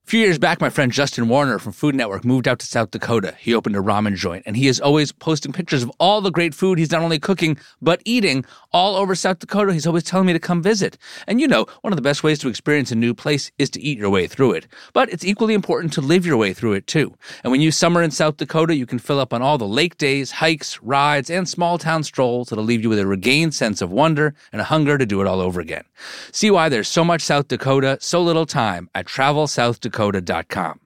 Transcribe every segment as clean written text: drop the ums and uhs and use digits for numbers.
A few years back, my friend Justin Warner from Food Network moved out to South Dakota. He opened a ramen joint, and he is always posting pictures of all the great food he's not only cooking, but eating all over South Dakota. He's always telling me to come visit. And you know, one of the best ways to experience a new place is to eat your way through it. But it's equally important to live your way through it, too. And when you summer in South Dakota, you can fill up on all the lake days, hikes, rides, and small-town strolls that'll leave you with a regained sense of wonder and a hunger to do it all over again. See why there's so much South Dakota, so little time at TravelSouthDakota.com.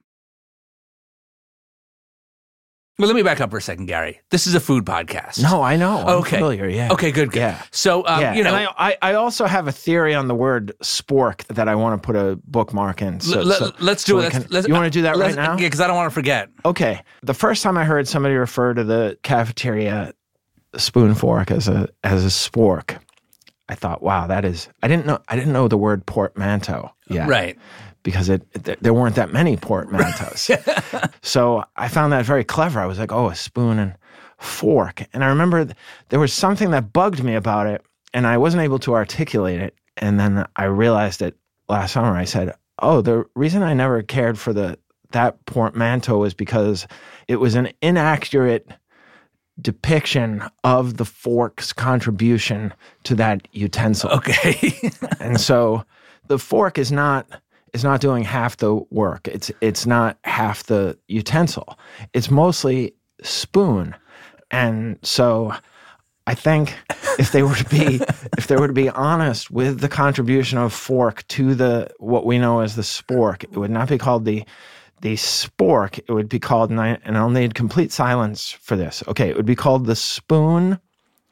Well, let me back up for a second, Gary. This is a food podcast. No, I know. I'm okay. familiar, yeah. Okay, good. Yeah. So, you know. And I also have a theory on the word spork that I want to put a bookmark in. Let's do it. You want to do that right now? Yeah, because I don't want to forget. Okay. The first time I heard somebody refer to the cafeteria spoon fork as a spork, I thought, wow, that is. I didn't know the word portmanteau yet. Right. Because there weren't that many portmanteaus. So I found that very clever. I was like, oh, a spoon and fork. And I remember there was something that bugged me about it, and I wasn't able to articulate it. And then I realized it last summer. I said, oh, the reason I never cared for that portmanteau was because it was an inaccurate depiction of the fork's contribution to that utensil. Okay. And so the fork is not doing half the work. It's not half the utensil. It's mostly spoon. And so I think if they were to be honest with the contribution of fork to what we know as the spork, it would not be called the spork. It would be called, and I'll need complete silence for this. Okay, it would be called the spoon.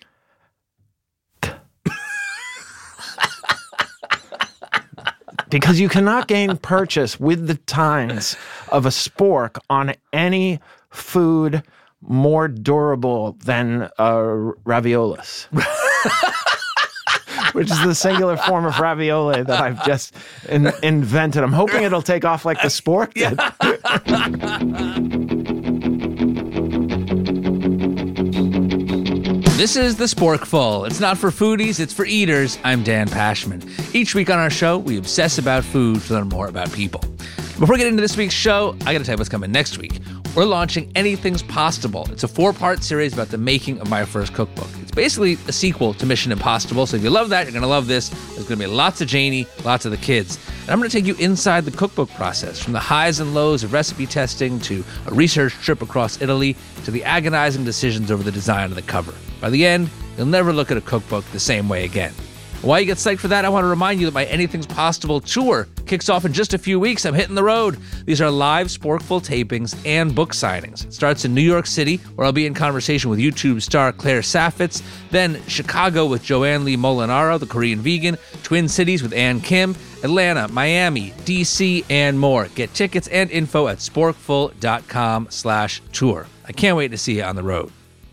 Because you cannot gain purchase with the tines of a spork on any food more durable than raviolis, which is the singular form of ravioli that I've just invented. I'm hoping it'll take off like the spork did. This is The Sporkful. It's not for foodies, it's for eaters. I'm Dan Pashman. Each week on our show, we obsess about food to learn more about people. Before we get into this week's show, I got to tell you what's coming next week. We're launching Anything's Possible. It's a 4-part series about the making of my first cookbook. It's basically a sequel to Mission Impossible, so if you love that, you're going to love this. There's going to be lots of Janie, lots of the kids. And I'm going to take you inside the cookbook process, from the highs and lows of recipe testing to a research trip across Italy to the agonizing decisions over the design of the cover. By the end, you'll never look at a cookbook the same way again. While you get psyched for that, I want to remind you that my Anything's Possible tour kicks off in just a few weeks. I'm hitting the road. These are live Sporkful tapings and book signings. It starts in New York City, where I'll be in conversation with YouTube star Claire Saffitz, then Chicago with Joanne Lee Molinaro, the Korean vegan, Twin Cities with Ann Kim, Atlanta, Miami, DC, and more. Get tickets and info at sporkful.com/tour. I can't wait to see you on the road.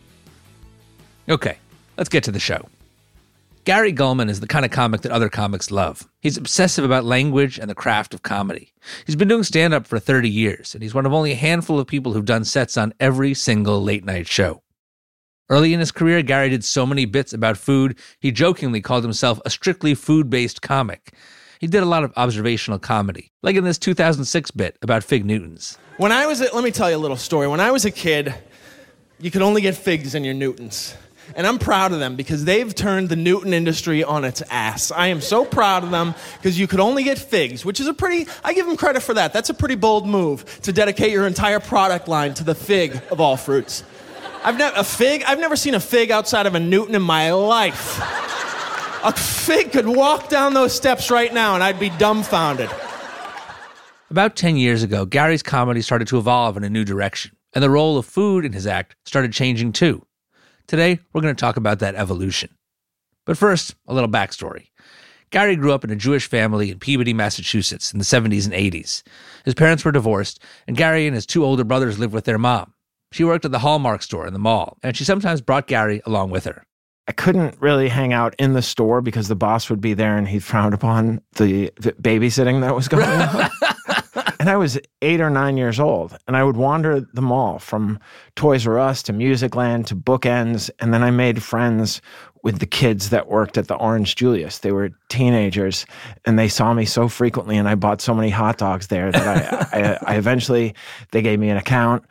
Okay, let's get to the show. Gary Gulman is the kind of comic that other comics love. He's obsessive about language and the craft of comedy. He's been doing stand-up for 30 years, and he's one of only a handful of people who've done sets on every single late-night show. Early in his career, Gary did so many bits about food, he jokingly called himself a strictly food-based comic. He did a lot of observational comedy, like in this 2006 bit about Fig Newtons. Let me tell you a little story. When I was a kid, you could only get figs in your Newtons. And I'm proud of them because they've turned the Newton industry on its ass. I am so proud of them because you could only get figs, which is I give them credit for that. That's a pretty bold move to dedicate your entire product line to the fig of all fruits. I've never seen a fig outside of a Newton in my life. A fig could walk down those steps right now and I'd be dumbfounded. About 10 years ago, Gary's comedy started to evolve in a new direction, and the role of food in his act started changing too. Today, we're going to talk about that evolution. But first, a little backstory. Gary grew up in a Jewish family in Peabody, Massachusetts in the 70s and 80s. His parents were divorced, and Gary and his 2 older brothers lived with their mom. She worked at the Hallmark store in the mall, and she sometimes brought Gary along with her. I couldn't really hang out in the store because the boss would be there and he frowned upon the babysitting that was going on. And I was 8 or 9 years old, and I would wander the mall from Toys R Us to Musicland to Bookends, and then I made friends with the kids that worked at the Orange Julius. They were teenagers, and they saw me so frequently, and I bought so many hot dogs there that I eventually, they gave me an account.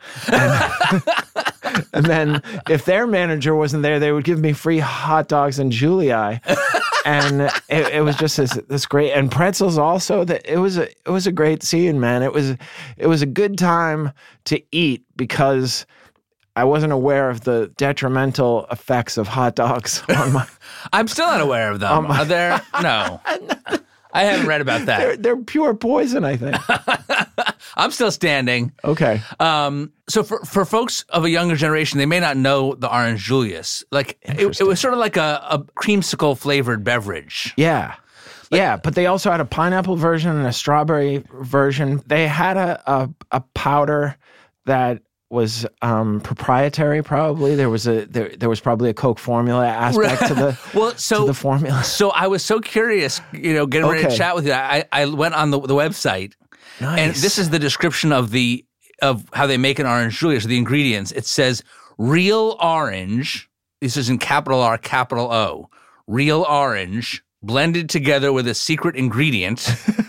And then if their manager wasn't there, they would give me free hot dogs and Julii. And it was just this great, and pretzels also. That it was a great scene, man. It was a good time to eat because I wasn't aware of the detrimental effects of hot dogs on my. I'm still not aware of them. Are there? No. I haven't read about that. They're pure poison, I think. I'm still standing. Okay. So for folks of a younger generation, they may not know the Orange Julius. Like it was sort of like a creamsicle flavored beverage. Yeah. Yeah, but they also had a pineapple version and a strawberry version. They had a powder that was proprietary. Probably there was probably a Coke formula aspect to the to the formula. So I was so curious, getting ready to chat with you. I went on the website, nice. And this is the description of how they make an Orange Julius. The ingredients. It says real orange. This is in capital R, capital O. Real orange blended together with a secret ingredient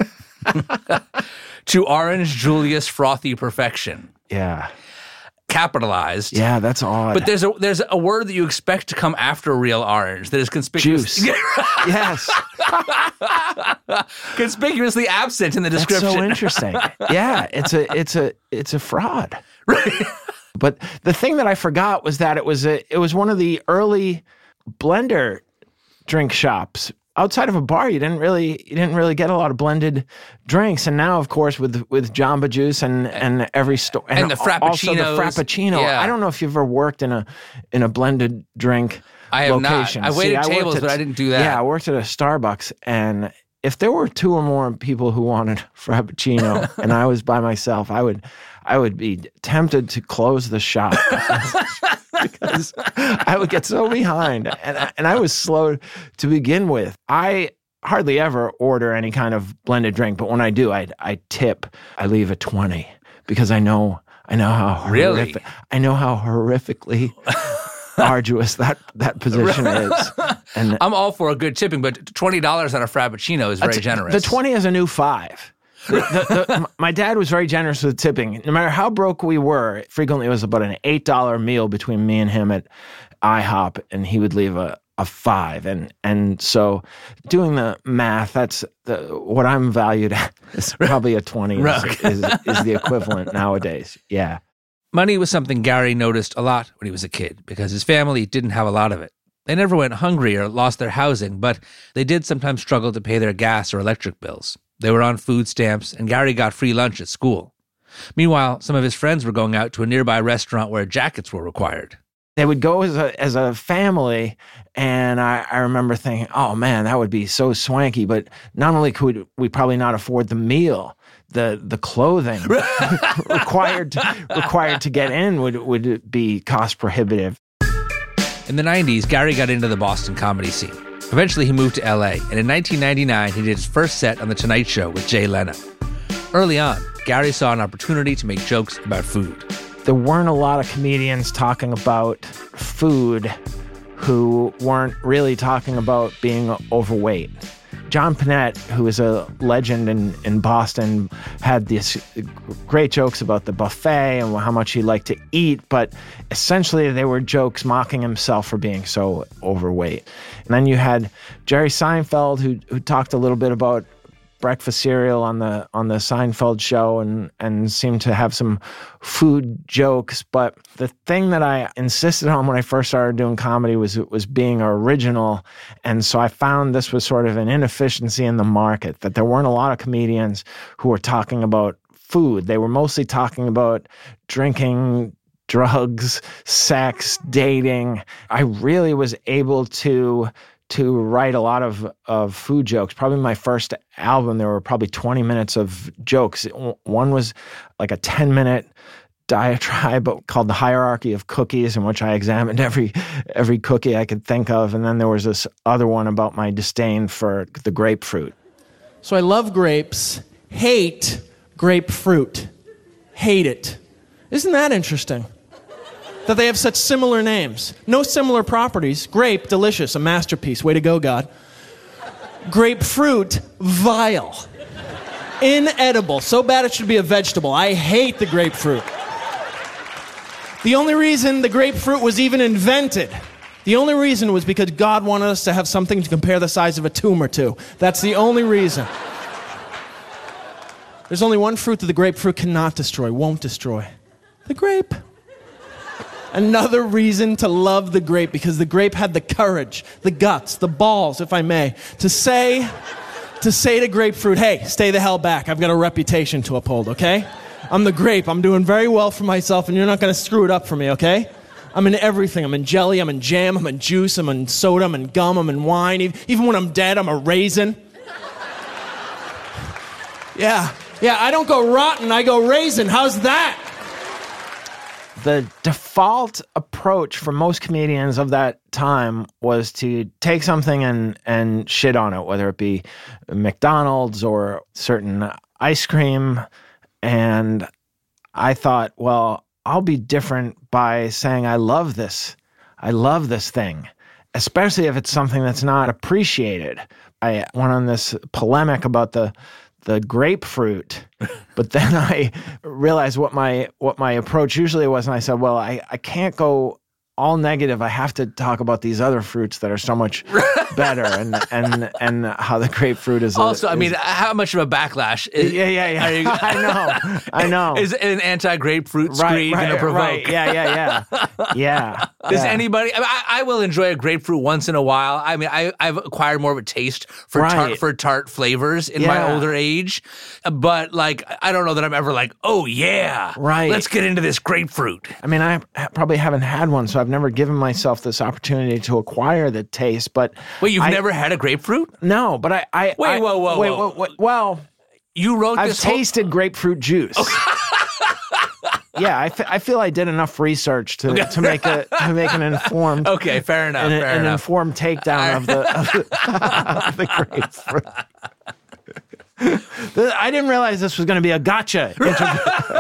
to Orange Julius frothy perfection. Yeah. Capitalized. Yeah, that's odd. But there's a word that you expect to come after real orange that is conspicuous. Juice. Yes. Conspicuously absent in the description. That's so interesting. Yeah, it's a fraud. Right. But the thing that I forgot was that it was one of the early blender drink shops. Outside of a bar, you didn't really get a lot of blended drinks, and now, of course, with Jamba Juice and every store and the Frappuccinos. Also the Frappuccino. Yeah. I don't know if you've ever worked in a blended drink. I have location. not. I waited tables, but I didn't do that. Yeah, I worked at a Starbucks, and if there were two or more people who wanted Frappuccino, and I was by myself, I would be tempted to close the shop. Because I would get so behind, and I was slow to begin with. I hardly ever order any kind of blended drink, but when I do, I tip. I leave a 20 because I know how horrific, I know how horrifically arduous that position is. And I'm all for a good tipping, but $20 on a Frappuccino is very generous. The 20 is a new 5. My dad was very generous with tipping. No matter how broke we were, frequently it was about an $8 meal between me and him at IHOP, and he would leave a 5. And so doing the math, that's what I'm valued at is probably a 20 is the equivalent nowadays. Yeah. Money was something Gary noticed a lot when he was a kid because his family didn't have a lot of it. They never went hungry or lost their housing, but they did sometimes struggle to pay their gas or electric bills. They were on food stamps, and Gary got free lunch at school. Meanwhile, some of his friends were going out to a nearby restaurant where jackets were required. They would go as a family, and I remember thinking, oh man, that would be so swanky, but not only could we probably not afford the meal, the clothing required to get in would be cost prohibitive. In the 90s, Gary got into the Boston comedy scene. Eventually, he moved to LA, and in 1999, he did his first set on The Tonight Show with Jay Leno. Early on, Gary saw an opportunity to make jokes about food. There weren't a lot of comedians talking about food who weren't really talking about being overweight. John Panette, who is a legend in Boston, had these great jokes about the buffet and how much he liked to eat, but essentially they were jokes mocking himself for being so overweight. And then you had Jerry Seinfeld, who talked a little bit about breakfast cereal on the Seinfeld show and seemed to have some food jokes. But the thing that I insisted on when I first started doing comedy was being original. And so I found this was sort of an inefficiency in the market, that there weren't a lot of comedians who were talking about food. They were mostly talking about drinking, drugs, sex, dating. I really was able to write a lot of food jokes. Probably my first album, there were probably 20 minutes of jokes. One was like a 10-minute diatribe called The Hierarchy of Cookies, in which I examined every cookie I could think of. And then there was this other one about my disdain for the grapefruit. So I love grapes, hate grapefruit. Hate it. Isn't that interesting? that they have such similar names. No similar properties. Grape, delicious, a masterpiece. Way to go, God. Grapefruit, vile. Inedible. So bad it should be a vegetable. I hate the grapefruit. The only reason the grapefruit was even invented, the only reason was because God wanted us to have something to compare the size of a tumor to. That's the only reason. There's only one fruit that the grapefruit cannot destroy, won't destroy. The grape. Another reason to love the grape, because the grape had the courage, the guts, the balls, if I may, to say to grapefruit, hey, stay the hell back. I've got a reputation to uphold, okay? I'm the grape. I'm doing very well for myself, and you're not going to screw it up for me, okay? I'm in everything. I'm in jelly, I'm in jam, I'm in juice, I'm in soda, I'm in gum, I'm in wine. Even when I'm dead, I'm a raisin. Yeah, I don't go rotten, I go raisin. How's that? The default approach for most comedians of that time was to take something and shit on it, whether it be McDonald's or certain ice cream. And I thought, well, I'll be different by saying I love this thing, especially if it's something that's not appreciated. I went on this polemic about the grapefruit, but then I realized what my approach usually was, and I said, well, I can't go all negative. I have to talk about these other fruits that are so much better, and how the grapefruit is. Also, I mean, how much of a backlash? Yeah. I know. Is an anti-grapefruit screed going to provoke? Right. Yeah. Does anybody? I will enjoy a grapefruit once in a while. I mean, I've acquired more of a taste for tart flavors in my older age, but like, I don't know that I'm ever like, oh yeah, right, let's get into this grapefruit. I mean, I probably haven't had one, so I've never given myself this opportunity to acquire the taste. But wait, you've never had a grapefruit? No, but whoa. Well, you wrote I've this. tasted grapefruit juice. Okay. Yeah, I feel I did enough research to make an informed. Okay, fair enough. An informed takedown of the grapefruit. I didn't realize this was going to be a gotcha interview.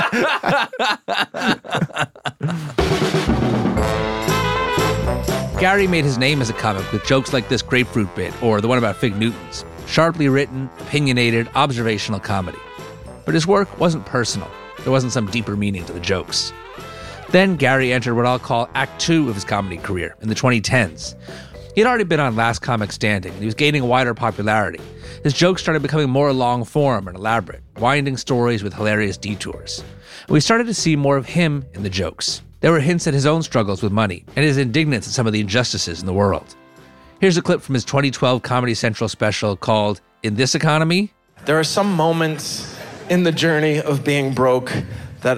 Gary made his name as a comic with jokes like this grapefruit bit or the one about Fig Newtons. Sharply written, opinionated, observational comedy. But his work wasn't personal. There wasn't some deeper meaning to the jokes. Then Gary entered what I'll call Act 2 of his comedy career in the 2010s. He had already been on Last Comic Standing, and he was gaining wider popularity. His jokes started becoming more long form and elaborate, winding stories with hilarious detours. And we started to see more of him in the jokes. There were hints at his own struggles with money and his indignance at some of the injustices in the world. Here's a clip from his 2012 Comedy Central special called In This Economy. There are some moments in the journey of being broke that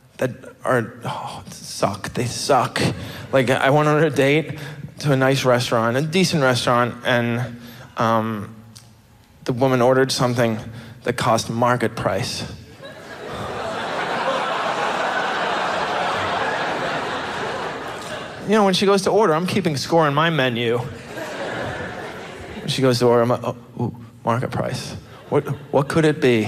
suck. They suck. Like, I went on a date to a nice restaurant, a decent restaurant, and the woman ordered something that cost market price. You know, when she goes to order, I'm keeping score on my menu. When she goes to order, I'm like, oh, market price. What could it be?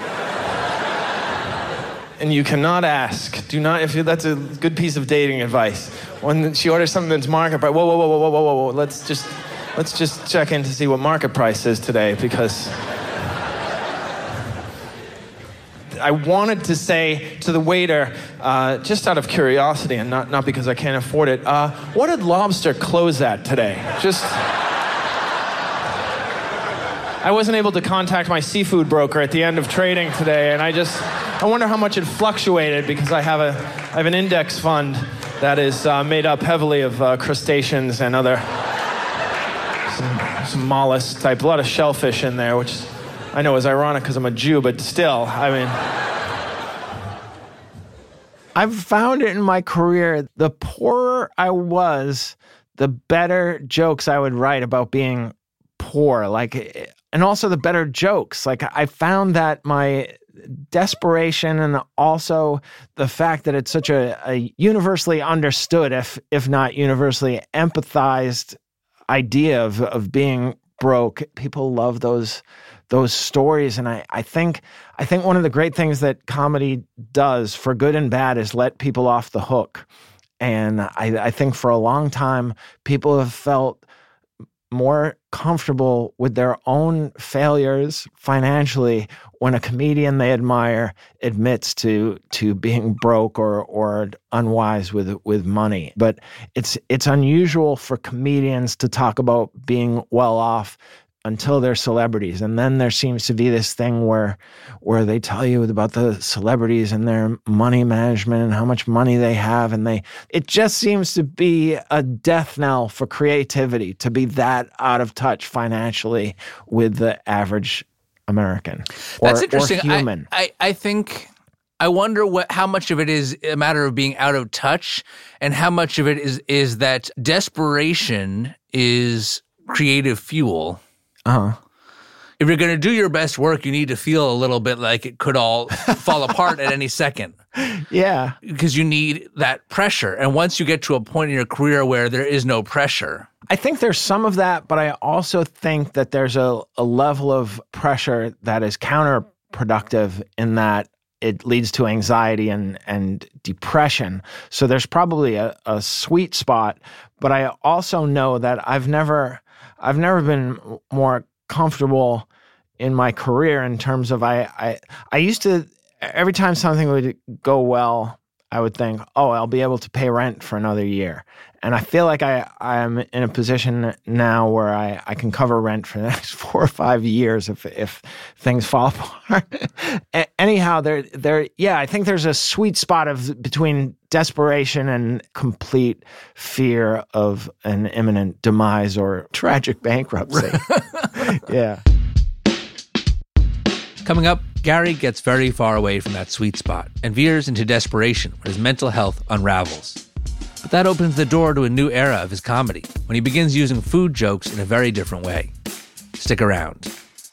And you cannot ask. Do not, that's a good piece of dating advice. When she orders something that's market price, whoa. Let's just check in to see what market price is today, because I wanted to say to the waiter, just out of curiosity and not because I can't afford it, what did Lobster close at today? I wasn't able to contact my seafood broker at the end of trading today, and I wonder how much it fluctuated, because I have an index fund that is made up heavily of crustaceans and other some mollusk type, a lot of shellfish in there, which I know is ironic because I'm a Jew, but still, I mean. I've found it in my career, the poorer I was, the better jokes I would write about being poor, and also the better jokes. Like, I found that my desperation and also the fact that it's such a universally understood, if not universally empathized idea of being broke. People love those stories, and I think one of the great things that comedy does, for good and bad, is let people off the hook. And I think for a long time, people have felt more comfortable with their own failures financially when a comedian they admire admits to being broke or unwise with money. But it's unusual for comedians to talk about being well off until they're celebrities. And then there seems to be this thing where they tell you about the celebrities and their money management and how much money they have. And it just seems to be a death knell for creativity to be that out of touch financially with the average American That's interesting. Or human. I think, I wonder how much of it is a matter of being out of touch and how much of it is that desperation is creative fuel. Uh-huh. If you're going to do your best work, you need to feel a little bit like it could all fall apart at any second. Yeah. Because you need that pressure. And once you get to a point in your career where there is no pressure. I think there's some of that, but I also think that there's a level of pressure that is counterproductive in that it leads to anxiety and depression. So there's probably a sweet spot, but I also know that I've never been more comfortable in my career in terms of I used to, every time something would go well, I would think, oh, I'll be able to pay rent for another year. And I feel like I'm in a position now where I can cover rent for the next 4 or 5 years if things fall apart. Anyhow, I think there's a sweet spot between desperation and complete fear of an imminent demise or tragic bankruptcy. Yeah. Coming up, Gary gets very far away from that sweet spot and veers into desperation when his mental health unravels. But that opens the door to a new era of his comedy when he begins using food jokes in a very different way. Stick around.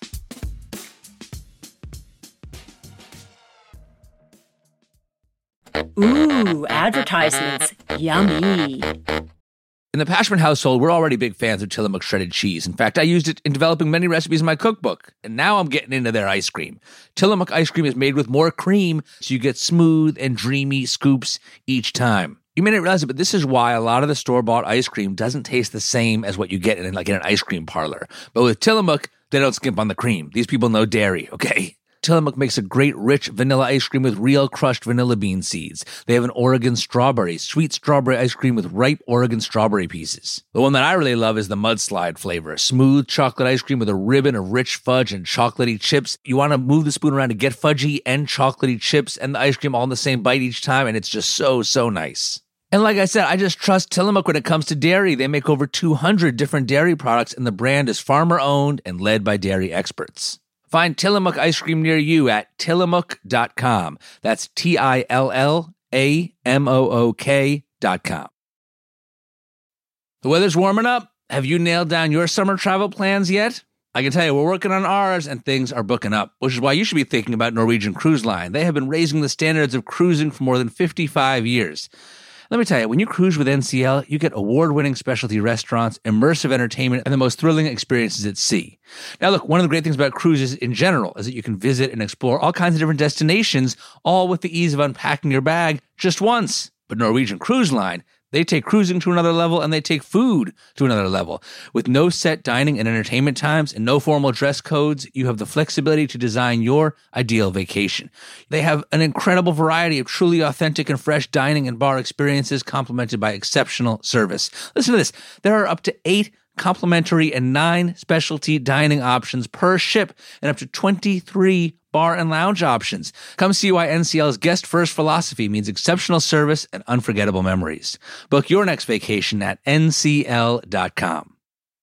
Ooh, advertisements. Yummy. In the Pashman household, we're already big fans of Tillamook shredded cheese. In fact, I used it in developing many recipes in my cookbook. And now I'm getting into their ice cream. Tillamook ice cream is made with more cream, so you get smooth and dreamy scoops each time. You may not realize it, but this is why a lot of the store-bought ice cream doesn't taste the same as what you get in an ice cream parlor. But with Tillamook, they don't skimp on the cream. These people know dairy, okay? Tillamook makes a great rich vanilla ice cream with real crushed vanilla bean seeds. They have an Oregon strawberry, sweet strawberry ice cream with ripe Oregon strawberry pieces. The one that I really love is the mudslide flavor. Smooth chocolate ice cream with a ribbon of rich fudge and chocolatey chips. You want to move the spoon around to get fudgy and chocolatey chips and the ice cream all in the same bite each time, and it's just so, so nice. And like I said, I just trust Tillamook when it comes to dairy. They make over 200 different dairy products, and the brand is farmer-owned and led by dairy experts. Find Tillamook ice cream near you at tillamook.com. That's TILLAMOOK.com. The weather's warming up. Have you nailed down your summer travel plans yet? I can tell you, we're working on ours and things are booking up, which is why you should be thinking about Norwegian Cruise Line. They have been raising the standards of cruising for more than 55 years. Let me tell you, when you cruise with NCL, you get award-winning specialty restaurants, immersive entertainment, and the most thrilling experiences at sea. Now, look, one of the great things about cruises in general is that you can visit and explore all kinds of different destinations, all with the ease of unpacking your bag just once. But Norwegian Cruise Line, they take cruising to another level and they take food to another level. With no set dining and entertainment times and no formal dress codes, you have the flexibility to design your ideal vacation. They have an incredible variety of truly authentic and fresh dining and bar experiences complemented by exceptional service. Listen to this. There are up to 8 complimentary and 9 specialty dining options per ship and up to 23 bar and lounge options. Come see why NCL's guest-first philosophy means exceptional service and unforgettable memories. Book your next vacation at ncl.com.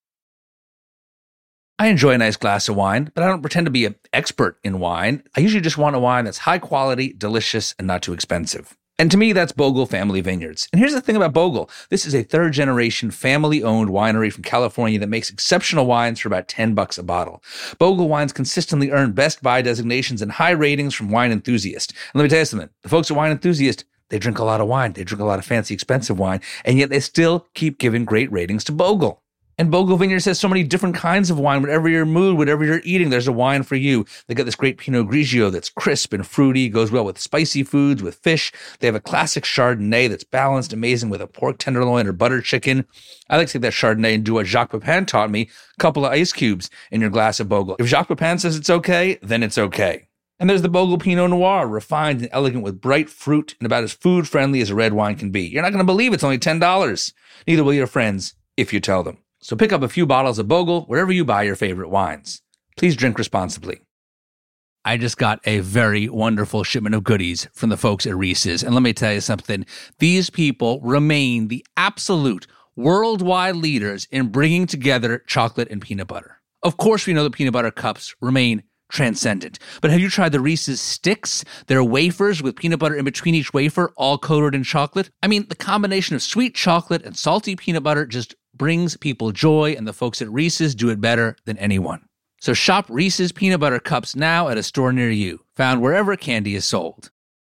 I enjoy a nice glass of wine, but I don't pretend to be an expert in wine. I usually just want a wine that's high quality, delicious, and not too expensive. And to me, that's Bogle Family Vineyards. And here's the thing about Bogle. This is a third-generation, family-owned winery from California that makes exceptional wines for about $10 a bottle. Bogle wines consistently earn Best Buy designations and high ratings from Wine Enthusiast. And let me tell you something. The folks at Wine Enthusiast, they drink a lot of wine. They drink a lot of fancy, expensive wine. And yet they still keep giving great ratings to Bogle. And Bogle Vineyards has so many different kinds of wine. Whatever your mood, whatever you're eating, there's a wine for you. They got this great Pinot Grigio that's crisp and fruity, goes well with spicy foods, with fish. They have a classic Chardonnay that's balanced, amazing with a pork tenderloin or butter chicken. I like to take that Chardonnay and do what Jacques Pepin taught me, a couple of ice cubes in your glass of Bogle. If Jacques Pepin says it's okay, then it's okay. And there's the Bogle Pinot Noir, refined and elegant with bright fruit and about as food-friendly as a red wine can be. You're not going to believe it's only $10. Neither will your friends if you tell them. So pick up a few bottles of Bogle wherever you buy your favorite wines. Please drink responsibly. I just got a very wonderful shipment of goodies from the folks at Reese's. And let me tell you something. These people remain the absolute worldwide leaders in bringing together chocolate and peanut butter. Of course, we know that peanut butter cups remain transcendent. But have you tried the Reese's Sticks? They're wafers with peanut butter in between each wafer, all coated in chocolate. I mean, the combination of sweet chocolate and salty peanut butter just brings people joy, and the folks at Reese's do it better than anyone. So shop Reese's Peanut Butter Cups now at a store near you, found wherever candy is sold.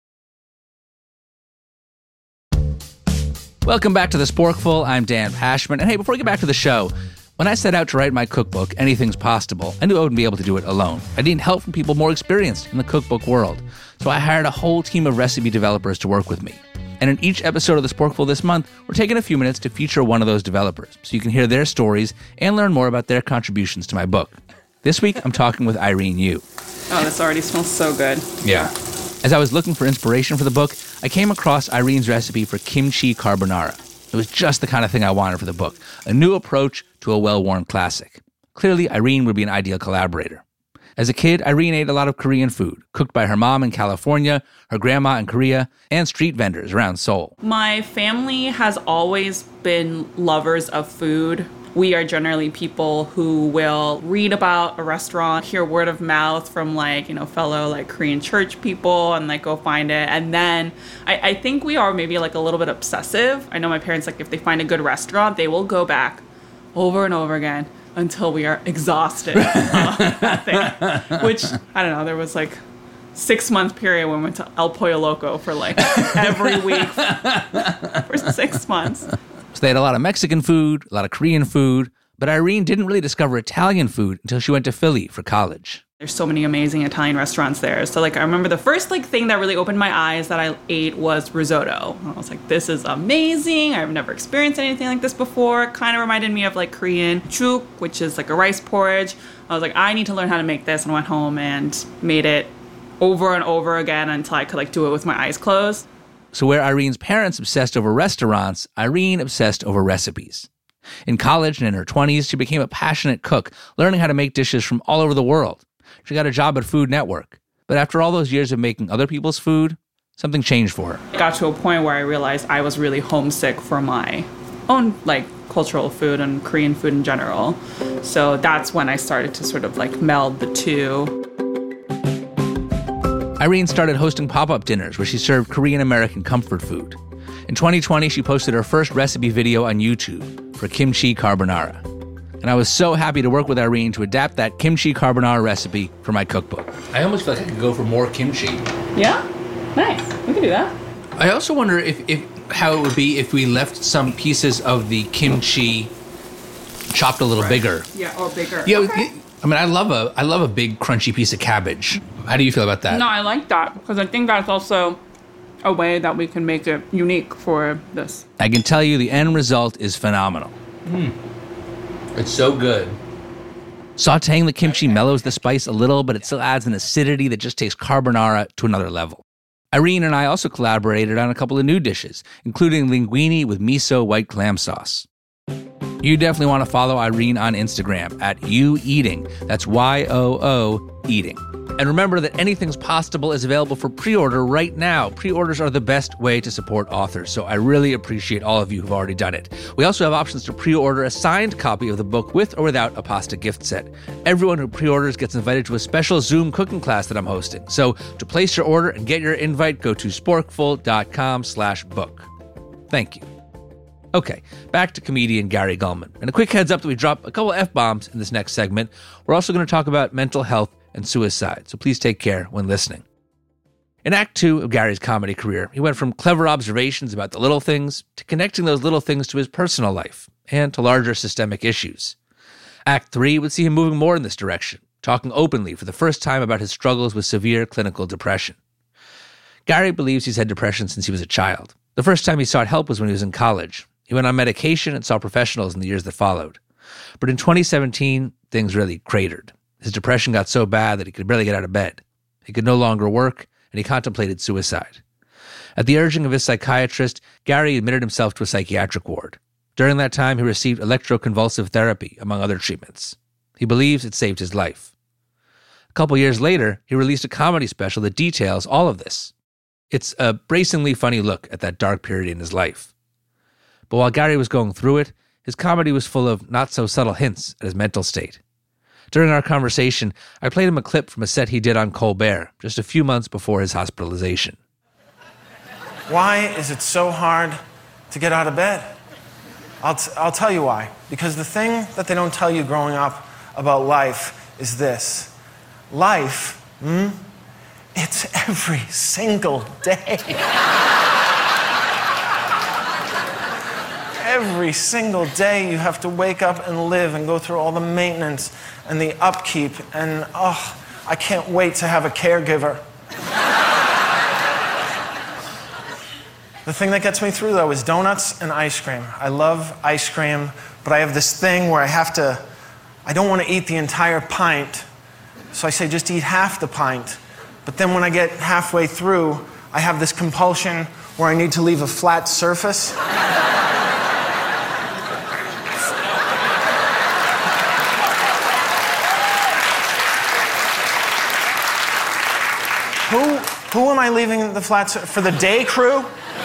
Welcome back to The Sporkful. I'm Dan Pashman. And hey, before we get back to the show, when I set out to write my cookbook, Anything's Possible, I knew I wouldn't be able to do it alone. I needed help from people more experienced in the cookbook world. So I hired a whole team of recipe developers to work with me. And in each episode of The Sporkful this month, we're taking a few minutes to feature one of those developers so you can hear their stories and learn more about their contributions to my book. This week, I'm talking with Irene Yu. Oh, this already smells so good. Yeah. As I was looking for inspiration for the book, I came across Irene's recipe for kimchi carbonara. It was just the kind of thing I wanted for the book, a new approach to a well-worn classic. Clearly, Irene would be an ideal collaborator. As a kid, Irene ate a lot of Korean food, cooked by her mom in California, her grandma in Korea, and street vendors around Seoul. My family has always been lovers of food. We are generally people who will read about a restaurant, hear word of mouth from fellow Korean church people and go find it. And then I think we are maybe a little bit obsessive. I know my parents, if they find a good restaurant, they will go back over and over again until we are exhausted of that thing. Which, I don't know, there was 6-month period when we went to El Pollo Loco for every week for 6 months. So they had a lot of Mexican food, a lot of Korean food, but Irene didn't really discover Italian food until she went to Philly for college. There's so many amazing Italian restaurants there. So I remember the first thing that really opened my eyes that I ate was risotto. I was like, this is amazing. I've never experienced anything like this before. It kind of reminded me of Korean chuk, which is a rice porridge. I was like, I need to learn how to make this, and went home and made it over and over again until I could do it with my eyes closed. So where Irene's parents obsessed over restaurants, Irene obsessed over recipes. In college and in her 20s, she became a passionate cook, learning how to make dishes from all over the world. She got a job at Food Network. But after all those years of making other people's food, something changed for her. It got to a point where I realized I was really homesick for my own, cultural food and Korean food in general. So that's when I started to sort of, meld the two. Irene started hosting pop-up dinners where she served Korean-American comfort food. In 2020, she posted her first recipe video on YouTube for kimchi carbonara. And I was so happy to work with Irene to adapt that kimchi carbonara recipe for my cookbook. I almost feel like I could go for more kimchi. Yeah? Nice. We can do that. I also wonder if how it would be if we left some pieces of the kimchi chopped a little bigger. Yeah, or bigger. Yeah, okay. I mean, I love a big crunchy piece of cabbage. How do you feel about that? No, I like that because I think that's also a way that we can make it unique for this. I can tell you the end result is phenomenal. It's so good. Sautéing the kimchi mellows the spice a little, but it still adds an acidity that just takes carbonara to another level. Irene and I also collaborated on a couple of new dishes, including linguine with miso white clam sauce. You definitely want to follow Irene on Instagram at YouEating. That's YOO Eating. And remember that Anything's Possible is available for pre-order right now. Pre-orders are the best way to support authors, so I really appreciate all of you who've already done it. We also have options to pre-order a signed copy of the book with or without a pasta gift set. Everyone who pre-orders gets invited to a special Zoom cooking class that I'm hosting. So to place your order and get your invite, go to sporkful.com/book. Thank you. Okay, back to comedian Gary Gulman. And a quick heads up that we drop a couple F-bombs in this next segment. We're also going to talk about mental health and suicide, so please take care when listening. In Act 2 of Gary's comedy career, he went from clever observations about the little things to connecting those little things to his personal life and to larger systemic issues. Act 3 would see him moving more in this direction, talking openly for the first time about his struggles with severe clinical depression. Gary believes he's had depression since he was a child. The first time he sought help was when he was in college. He went on medication and saw professionals in the years that followed. But in 2017, things really cratered. His depression got so bad that he could barely get out of bed. He could no longer work, and he contemplated suicide. At the urging of his psychiatrist, Gary admitted himself to a psychiatric ward. During that time, he received electroconvulsive therapy, among other treatments. He believes it saved his life. A couple years later, he released a comedy special that details all of this. It's a bracingly funny look at that dark period in his life. But while Gary was going through it, his comedy was full of not-so-subtle hints at his mental state. During our conversation, I played him a clip from a set he did on Colbert just a few months before his hospitalization. Why is it so hard to get out of bed? I'll tell you why. Because the thing that they don't tell you growing up about life is this. Life, it's every single day. Every single day you have to wake up and live and go through all the maintenance and the upkeep, and I can't wait to have a caregiver. The thing that gets me through, though, is donuts and ice cream. I love ice cream, but I have this thing where I don't want to eat the entire pint, so I say just eat half the pint. But then when I get halfway through, I have this compulsion where I need to leave a flat surface. Who am I leaving the flat surface for? The day crew?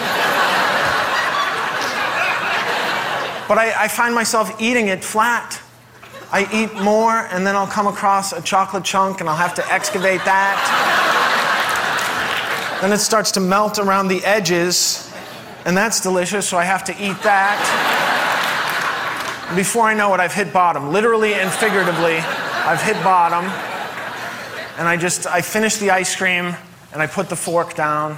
But I find myself eating it flat. I eat more, and then I'll come across a chocolate chunk, and I'll have to excavate that. Then it starts to melt around the edges, and that's delicious, so I have to eat that. And before I know it, I've hit bottom. Literally and figuratively, I've hit bottom. And I finish the ice cream, and I put the fork down.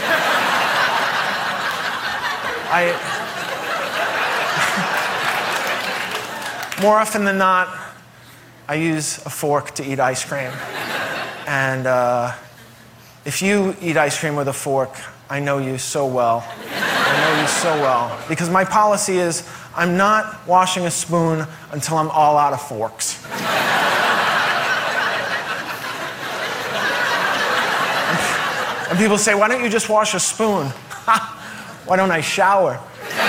More often than not, I use a fork to eat ice cream. And if you eat ice cream with a fork, I know you so well. I know you so well. Because my policy is, I'm not washing a spoon until I'm all out of forks. And people say, why don't you just wash a spoon? Why don't I shower?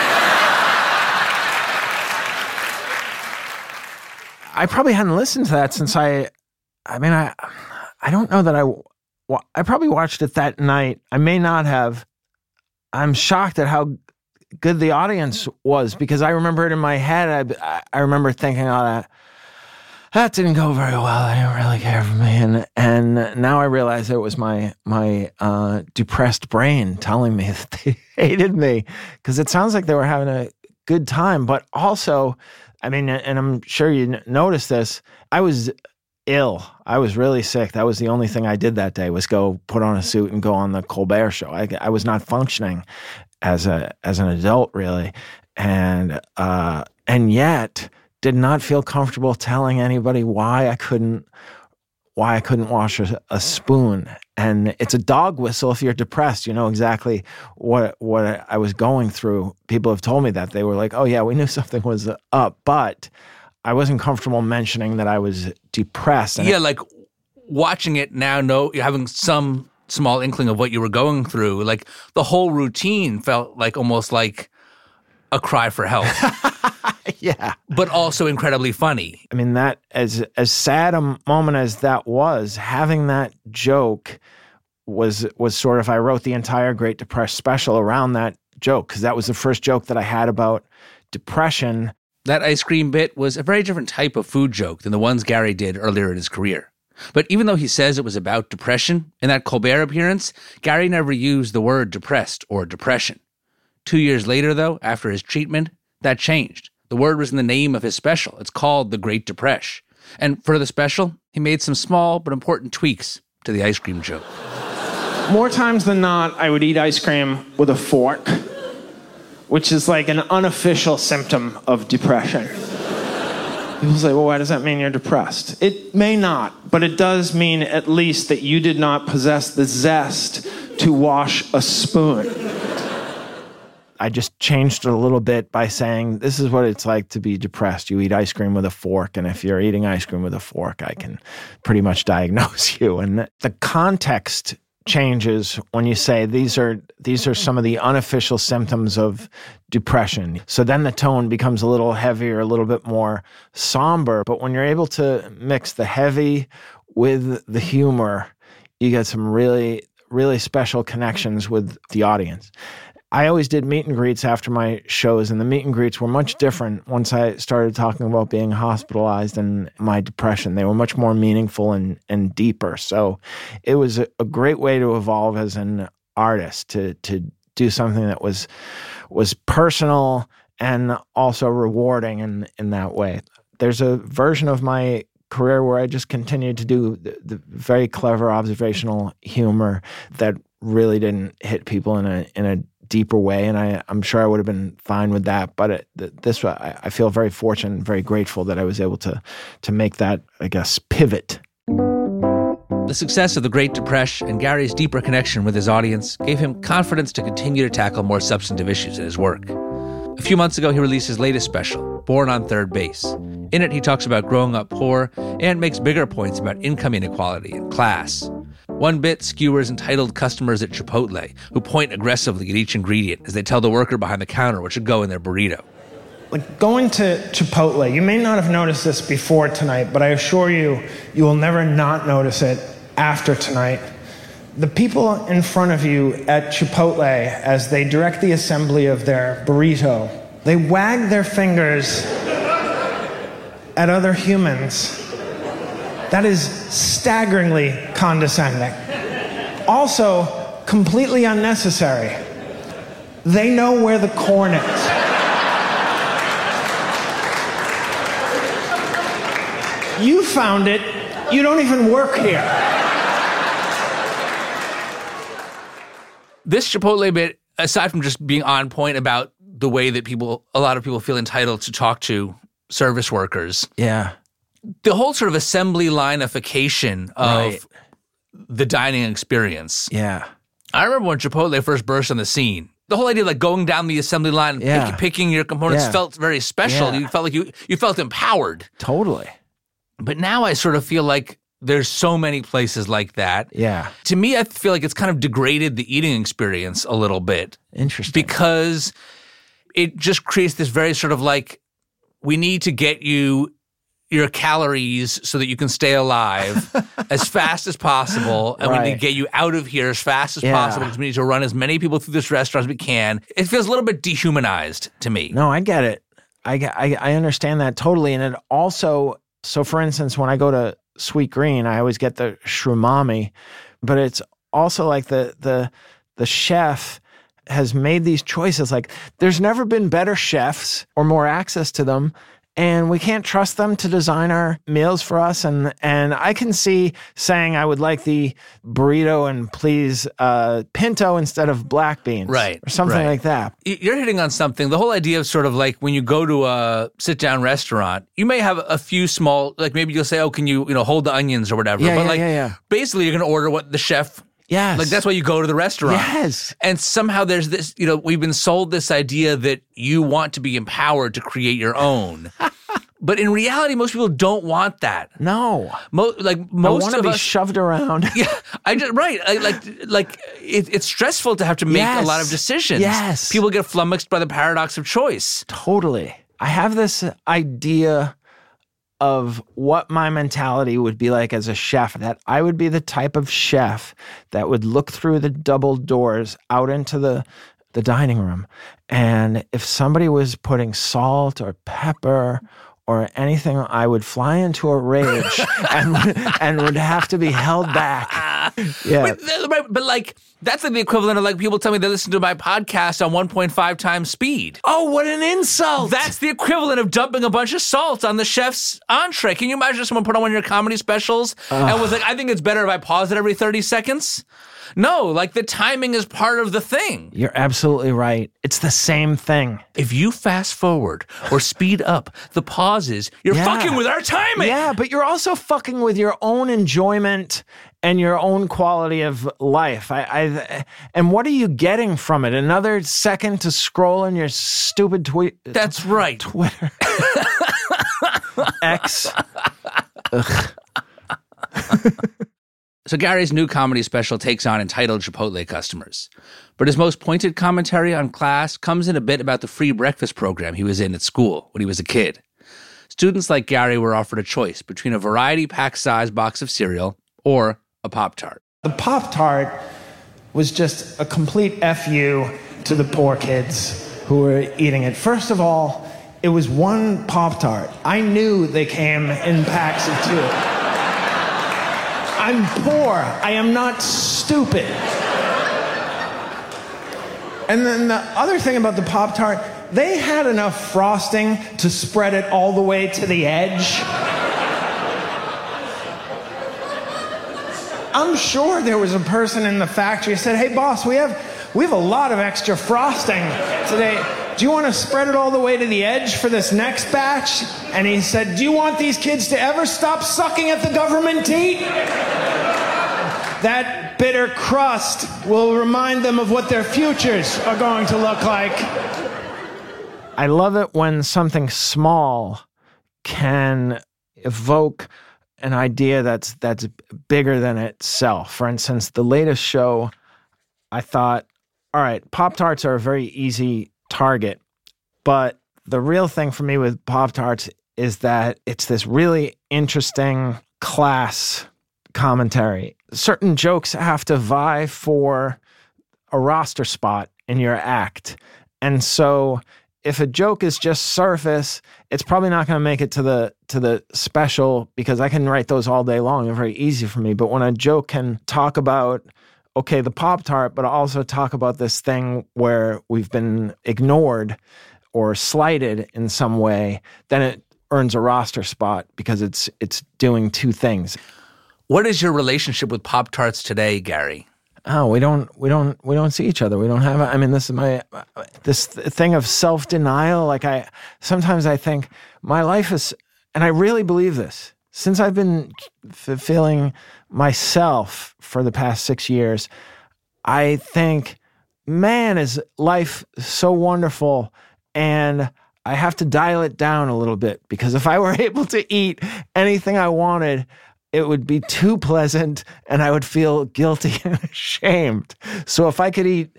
I probably hadn't listened to that since I don't know that I probably watched it that night. I may not have. I'm shocked at how good the audience was, because I remember it in my head. I remember thinking, that didn't go very well. They didn't really care for me. And now I realize it was my depressed brain telling me that they hated me, because it sounds like they were having a good time. But also, and I'm sure you noticed this, I was ill. I was really sick. That was the only thing I did that day, was go put on a suit and go on the Colbert Show. I was not functioning as an adult, really. And yet did not feel comfortable telling anybody why I couldn't wash a spoon. And it's a dog whistle if you're depressed. You know exactly what I was going through. People have told me that. They were like, oh yeah, we knew something was up, but I wasn't comfortable mentioning that I was depressed. And like watching it now, you're having some small inkling of what you were going through. Like the whole routine felt like almost like a cry for help. Yeah. But also incredibly funny. I mean, that as sad a moment as that was, having that joke was sort of, I wrote the entire Great Depressed special around that joke, because that was the first joke that I had about depression. That ice cream bit was a very different type of food joke than the ones Gary did earlier in his career. But even though he says it was about depression, in that Colbert appearance, Gary never used the word depressed or depression. 2 years later, though, after his treatment, that changed. The word was in the name of his special. It's called The Great Depression. And for the special, he made some small but important tweaks to the ice cream joke. More times than not, I would eat ice cream with a fork. which is like an unofficial symptom of depression. People say, well, why does that mean you're depressed? It may not, but it does mean at least that you did not possess the zest to wash a spoon. I just changed it a little bit by saying, this is what it's like to be depressed. You eat ice cream with a fork, and if you're eating ice cream with a fork, I can pretty much diagnose you. And the context changes when you say these are some of the unofficial symptoms of depression. So then the tone becomes a little heavier, a little bit more somber. But when you're able to mix the heavy with the humor, you get some really, really special connections with the audience. I always did meet and greets after my shows, and the meet and greets were much different once I started talking about being hospitalized and my depression. They were much more meaningful and deeper. So it was a great way to evolve as an artist, to do something that was personal and also rewarding in that way. There's a version of my career where I just continued to do the very clever observational humor that really didn't hit people in a deeper way, and I'm sure I would have been fine with that. But I feel very fortunate and very grateful that I was able to make that, I guess, pivot. The success of The Great Depression and Gary's deeper connection with his audience gave him confidence to continue to tackle more substantive issues in his work. A few months ago, he released his latest special, Born on Third Base. In it, he talks about growing up poor and makes bigger points about income inequality and class. One bit skewers entitled customers at Chipotle who point aggressively at each ingredient as they tell the worker behind the counter what should go in their burrito. Like going to Chipotle, you may not have noticed this before tonight, but I assure you, you will never not notice it after tonight. The people in front of you at Chipotle, as they direct the assembly of their burrito, they wag their fingers at other humans. That is staggeringly condescending. Also, completely unnecessary. They know where the corn is. You found it. You don't even work here. This Chipotle bit, aside from just being on point about the way that a lot of people feel entitled to talk to service workers. Yeah. The whole sort of assembly lineification of the dining experience. Yeah. I remember when Chipotle first burst on the scene. The whole idea of like going down the assembly line and picking your components felt very special. Yeah. You felt like you felt empowered. Totally. But now I sort of feel like there's so many places like that. Yeah. To me, I feel like it's kind of degraded the eating experience a little bit. Interesting. Because it just creates this very sort of like, we need to get you your calories so that you can stay alive as fast as possible. And we need to get you out of here as fast as possible because we need to run as many people through this restaurant as we can. It feels a little bit dehumanized to me. No, I get it. I understand that totally. And it also, so for instance, when I go to Sweet Green, I always get the shrumami, but it's also like the chef has made these choices. Like there's never been better chefs or more access to them, and we can't trust them to design our meals for us. And I can see saying I would like the burrito and please pinto instead of black beans. Right. Or something like that. You're hitting on something. The whole idea of sort of like when you go to a sit-down restaurant, you may have a few small, like maybe you'll say, oh, can you hold the onions or whatever. Basically you're going to order what the chef. Yes. Like that's why you go to the restaurant. Yes. And somehow there's this, we've been sold this idea that you want to be empowered to create your own. But in reality, most people don't want that. No. Most I want to be us, shoved around. Yeah. It's stressful to have to make a lot of decisions. Yes. People get flummoxed by the paradox of choice. Totally. I have this idea of what my mentality would be like as a chef, that I would be the type of chef that would look through the double doors out into the dining room. And if somebody was putting salt or pepper or anything, I would fly into a rage and would have to be held back. Yeah. But like, that's like the equivalent of like people tell me they listen to my podcast on 1.5 times speed. Oh, what an insult. That's the equivalent of dumping a bunch of salt on the chef's entree. Can you imagine someone put on one of your comedy specials and was like, I think it's better if I pause it every 30 seconds? No, like the timing is part of the thing. You're absolutely right. It's the same thing. If you fast forward or speed up the pauses, you're fucking with our timing. Yeah, but you're also fucking with your own enjoyment and your own quality of life. And what are you getting from it? Another second to scroll in your stupid tweet? That's right. Twitter. X. Ugh. So Gary's new comedy special takes on entitled Chipotle customers. But his most pointed commentary on class comes in a bit about the free breakfast program he was in at school when he was a kid. Students like Gary were offered a choice between a variety pack-sized box of cereal or a Pop-Tart. The Pop-Tart was just a complete FU to the poor kids who were eating it. First of all, it was one Pop-Tart. I knew they came in packs of 2. I'm poor. I am not stupid. And then the other thing about the Pop-Tart, they had enough frosting to spread it all the way to the edge. I'm sure there was a person in the factory who said, "Hey boss, we have a lot of extra frosting today. Do you want to spread it all the way to the edge for this next batch?" And he said, "Do you want these kids to ever stop sucking at the government teat? That bitter crust will remind them of what their futures are going to look like." I love it when something small can evoke an idea that's bigger than itself. For instance, the latest show, I thought, all right, Pop-Tarts are a very easy target, but the real thing for me with Pop-Tarts is that it's this really interesting class commentary. Certain jokes have to vie for a roster spot in your act. And so if a joke is just surface, it's probably not going to make it to the special, because I can write those all day long. They're very easy for me. But when a joke can talk about, okay, the Pop-Tart, but also talk about this thing where we've been ignored or slighted in some way, then it earns a roster spot because it's doing two things. What is your relationship with Pop-Tarts today, Gary? Oh, we don't see each other. We don't have. I mean, this is this thing of self-denial. Like sometimes I think my life is, and I really believe this. Since I've been feeling myself for the past 6 years, I think, man, is life so wonderful, and I have to dial it down a little bit, because if I were able to eat anything I wanted, it would be too pleasant and I would feel guilty and ashamed. So if I could eat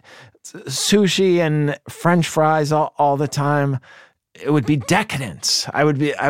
sushi and French fries all the time, it would be decadence. I would be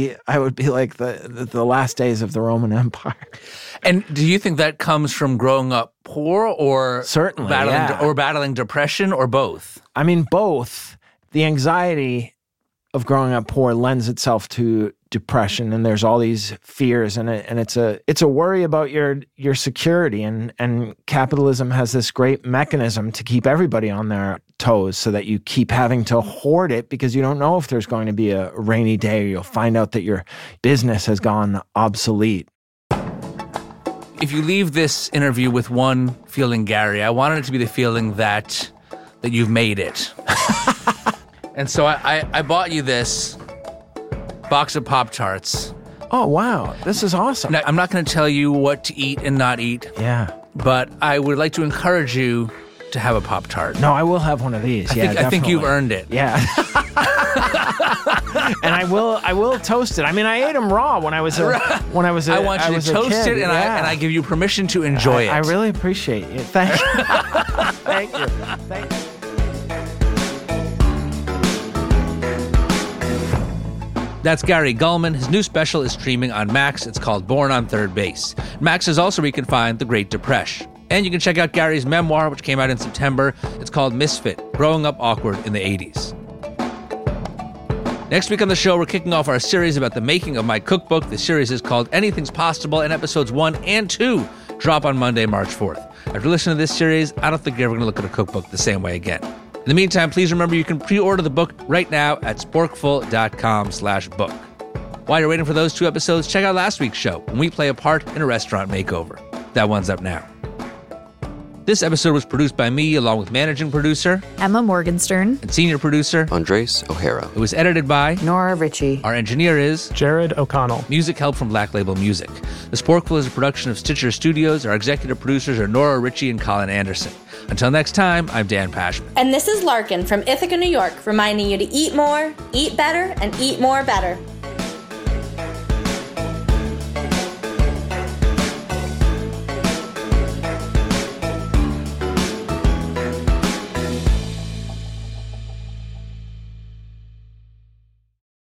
like the last days of the Roman Empire. And do you think that comes from growing up poor, or certainly battling depression, or both? I mean, both. The anxiety of growing up poor lends itself to depression, and there's all these fears, and it's a worry about your security, and capitalism has this great mechanism to keep everybody on their toes, so that you keep having to hoard it, because you don't know if there's going to be a rainy day, or you'll find out that your business has gone obsolete. If you leave this interview with one feeling, Gary, I wanted it to be the feeling that you've made it. And so I bought you this box of Pop-Tarts. Oh, wow. This is awesome. Now, I'm not going to tell you what to eat and not eat. Yeah. But I would like to encourage you to have a Pop-Tart. No, I will have one of these. I think you've earned it. Yeah. And I will toast it. I mean, I ate them raw when I was a I want you to toast it, and I give you permission to enjoy it. I really appreciate it. Thank you. Thank you. Thank you. That's Gary Gulman. His new special is streaming on Max. It's called Born on Third Base. Max is also where you can find The Great Depression. And you can check out Gary's memoir, which came out in September. It's called Misfit, Growing Up Awkward in the 80s. Next week on the show, we're kicking off our series about the making of my cookbook. The series is called Anything's Possible, and episodes 1 and 2 drop on Monday, March 4th. After listening to this series, I don't think you're ever going to look at a cookbook the same way again. In the meantime, please remember you can pre-order the book right now at sporkful.com/book. While you're waiting for those 2 episodes, check out last week's show when we play a part in a restaurant makeover. That one's up now. This episode was produced by me, along with managing producer Emma Morgenstern and senior producer Andres O'Hara. It was edited by Nora Ritchie. Our engineer is Jared O'Connell. Music help from Black Label Music. The Sporkful is a production of Stitcher Studios. Our executive producers are Nora Ritchie and Colin Anderson. Until next time, I'm Dan Pashman. And this is Larkin from Ithaca, New York, reminding you to eat more, eat better, and eat more better.